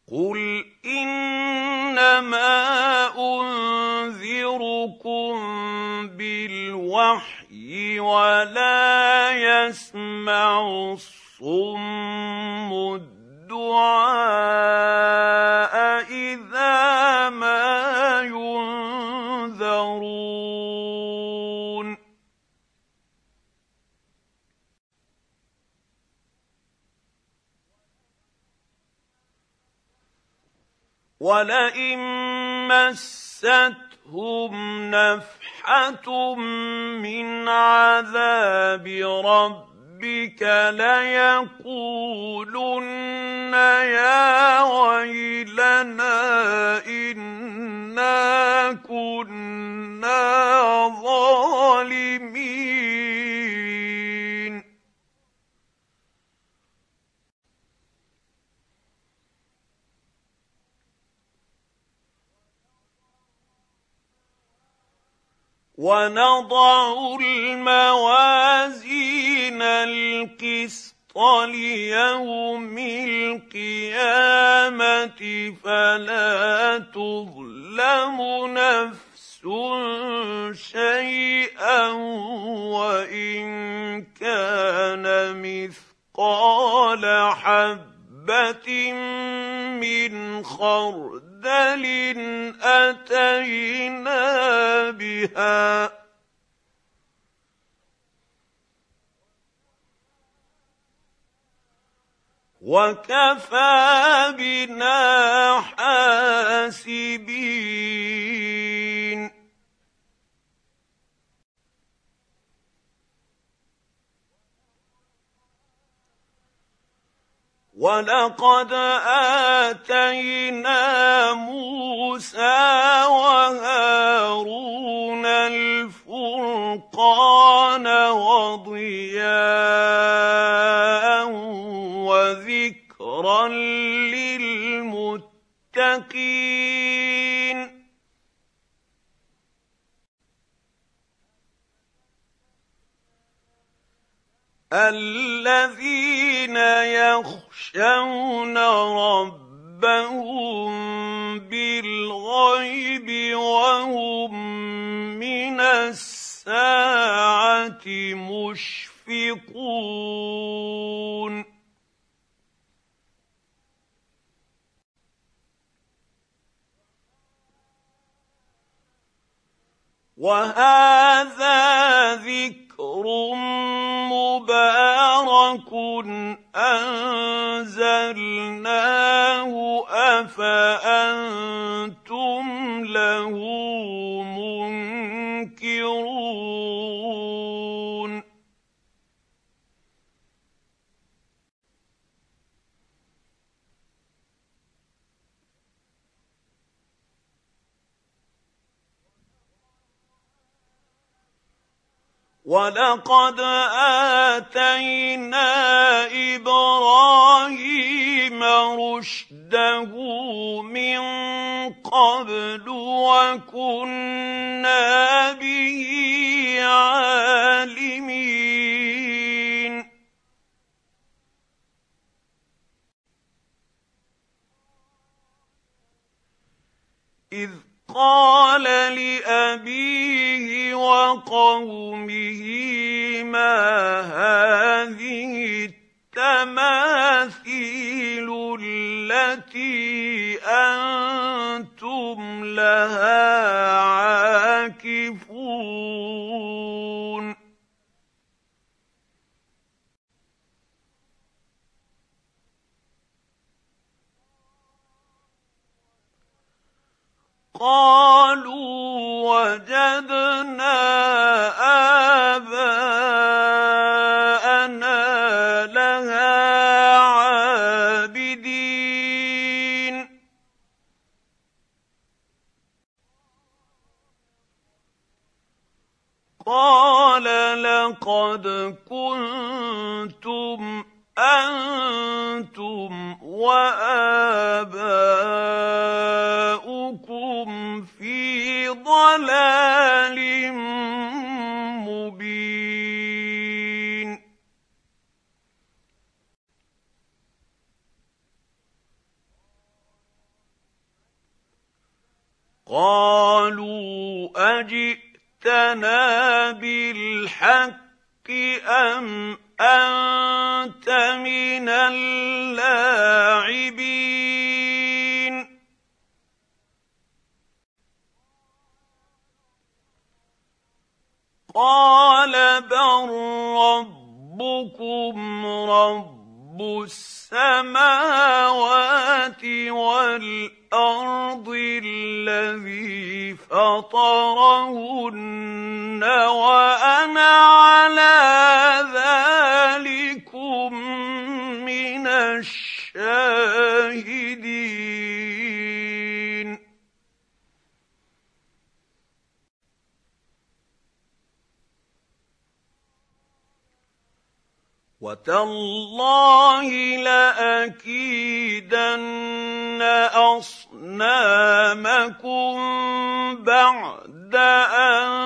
قُلْ إِنَّمَا أُنذِرُكُم بِالْوَحْيِ وَلَا يَسْمَعُ الصُّمُّ الدُّعَاءَ إِذَا مَا يُنذَرُونَ وَلَئِن مَّسَّتْهُمْ نَفْحَةٌ مِّنْ عَذَابِ رَبِّكَ لَيَقُولُنَّ يَا وَيْلَنَا إِنَّا كُنَّا ظَالِمِينَ وَنَضَعُ الْمَوَازِينَ الْقِسْطَ لِيَوْمِ الْقِيَامَةِ فَلَا تُظْلَمُ نَفْسٌ شَيْئًا وَإِن كَانَ مِثْقَالَ حَبَّةٍ مِّنْ خَرْدَلٍ أَتَيْنَا بِهَا وَكَفَىٰ بِنَا حَاسِبِينَ وَلَقَدْ آتَيْنَا مُوسَىٰ وَهَارُونَ الْفُرْقَانَ وَضِيَاءً وَذِكْرًا لِّلْمُتَّقِينَ الَّذِينَ يَخْشَوْنَ رَبَّهُم بِالْغَيْبِ وَهُم مِّنَ السَّاعَةِ مُشْفِقُونَ وَهَٰذَا ذِكْرٌ مُّبَارَكٌ أَنزَلْنَاهُ أَفَأَنتُمْ لَهُ مُنكِرُونَ وَلَقَدْ آتَيْنَا إِبْرَاهِيمَ رُشْدَهُ مِن قَبْلُ وَكُنَّا بِهِ عَالِمِينَ إِذْ قَالَ لِأَبِيهِ وَقَوْمِهِ مَا هَٰذِهِ التَّمَاثِيلُ الَّتِي أَنتُمْ لَهَا عَاكِفُونَ قَالُوا وَجَدْنَا آبَاءَنَا لَهَا عَابِدِينَ قَالَ لَقَدْ كُنتُمْ أَنتُمْ وَآبَاؤُكُمْ فِي ضَلَالٍ مُّبِينٍ قالوا أجئتنا بالحق أم أنت من اللاعبين قال بل ربكم رب السماوات والأرض الذي فطرهن وأنا على ذلكم من الشاهدين وتالله لأكيدن أصنامكم بعد أن